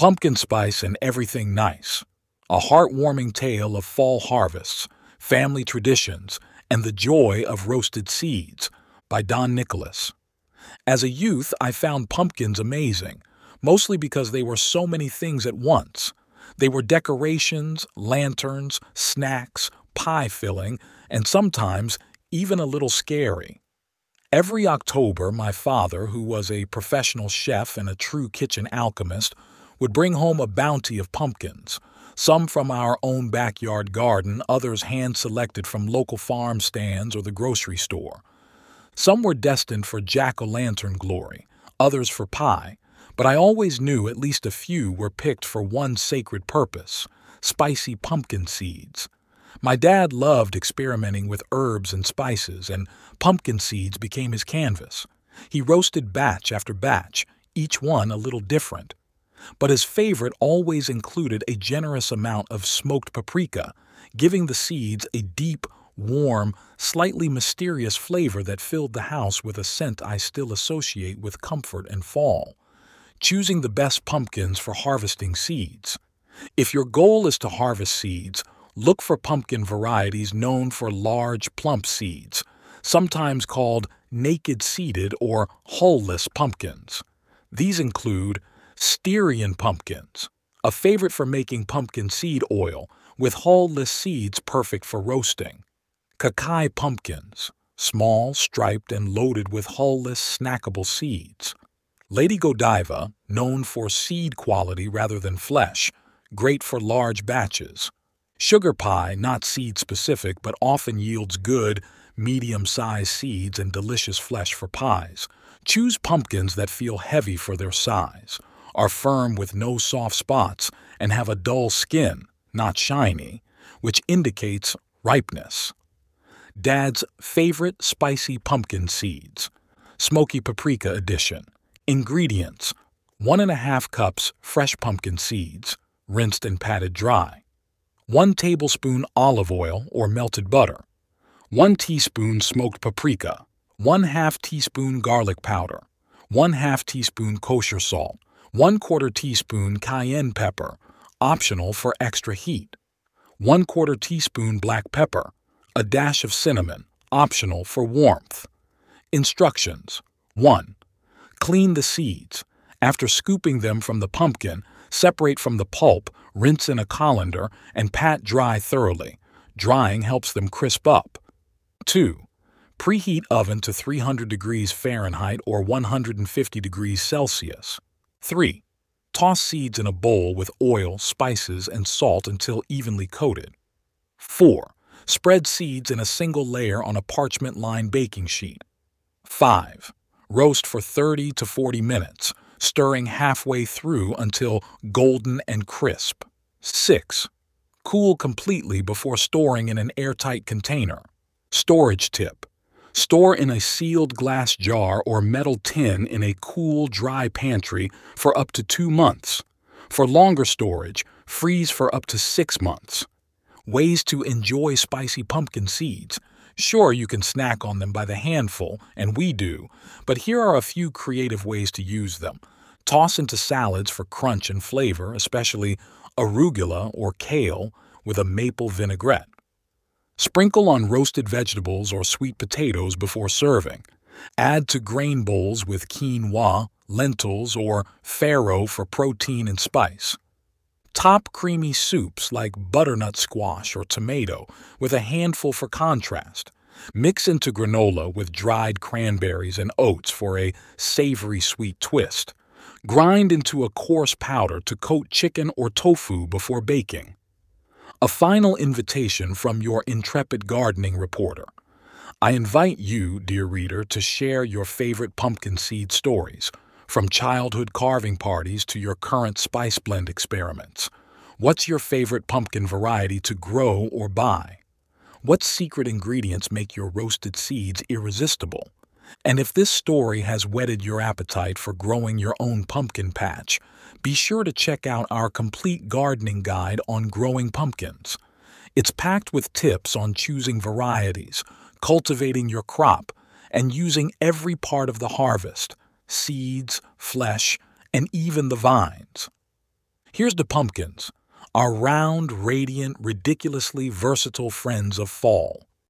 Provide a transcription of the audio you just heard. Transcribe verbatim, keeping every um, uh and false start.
Pumpkin Spice and Everything Nice, a heartwarming tale of fall harvests, family traditions, and the joy of roasted seeds by Don Nicholas. As a youth, I found pumpkins amazing, mostly because they were so many things at once. They were decorations, lanterns, snacks, pie filling, and sometimes even a little scary. Every October, my father, who was a professional chef and a true kitchen alchemist, would bring home a bounty of pumpkins, some from our own backyard garden, others hand-selected from local farm stands or the grocery store. Some were destined for jack-o'-lantern glory, others for pie, but I always knew at least a few were picked for one sacred purpose: spicy pumpkin seeds. My dad loved experimenting with herbs and spices, and pumpkin seeds became his canvas. He roasted batch after batch, each one a little different. But his favorite always included a generous amount of smoked paprika, giving the seeds a deep, warm, slightly mysterious flavor that filled the house with a scent I still associate with comfort and fall. Choosing the best pumpkins for harvesting seeds. If your goal is to harvest seeds, look for pumpkin varieties known for large, plump seeds, sometimes called naked-seeded or hull-less pumpkins. These include Styrian pumpkins, a favorite for making pumpkin seed oil, with hull-less seeds perfect for roasting. Kakai pumpkins, small, striped, and loaded with hull-less snackable seeds. Lady Godiva, known for seed quality rather than flesh, great for large batches. Sugar pie, not seed-specific, but often yields good, medium-sized seeds and delicious flesh for pies. Choose pumpkins that feel heavy for their size, are firm with no soft spots, and have a dull skin, not shiny, which indicates ripeness. Dad's favorite spicy pumpkin seeds. Smoky paprika edition. Ingredients: one and a half cups fresh pumpkin seeds, rinsed and patted dry. One tablespoon olive oil or melted butter. One teaspoon smoked paprika. One half teaspoon garlic powder. One half teaspoon kosher salt. One quarter teaspoon cayenne pepper, optional for extra heat. One quarter teaspoon black pepper. A dash of cinnamon, optional for warmth. Instructions: one. Clean the seeds. After scooping them from the pumpkin, separate from the pulp, rinse in a colander, and pat dry thoroughly. Drying helps them crisp up. two. Preheat oven to three hundred degrees Fahrenheit or one hundred fifty degrees Celsius. three. Toss seeds in a bowl with oil, spices, and salt until evenly coated. four. Spread seeds in a single layer on a parchment-lined baking sheet. five. Roast for thirty to forty minutes, stirring halfway through until golden and crisp. six. Cool completely before storing in an airtight container. Storage tip: store in a sealed glass jar or metal tin in a cool, dry pantry for up to two months. For longer storage, freeze for up to six months. Ways to enjoy spicy pumpkin seeds. Sure, you can snack on them by the handful, and we do, but here are a few creative ways to use them. Toss into salads for crunch and flavor, especially arugula or kale with a maple vinaigrette. Sprinkle on roasted vegetables or sweet potatoes before serving. Add to grain bowls with quinoa, lentils, or farro for protein and spice. Top creamy soups like butternut squash or tomato with a handful for contrast. Mix into granola with dried cranberries and oats for a savory sweet twist. Grind into a coarse powder to coat chicken or tofu before baking. A final invitation from your intrepid gardening reporter. I invite you, dear reader, to share your favorite pumpkin seed stories, from childhood carving parties to your current spice blend experiments. What's your favorite pumpkin variety to grow or buy? What secret ingredients make your roasted seeds irresistible? And if this story has whetted your appetite for growing your own pumpkin patch, be sure to check out our complete gardening guide on growing pumpkins. It's packed with tips on choosing varieties, cultivating your crop, and using every part of the harvest: seeds, flesh, and even the vines. Here's the pumpkins, our round, radiant, ridiculously versatile friends of fall.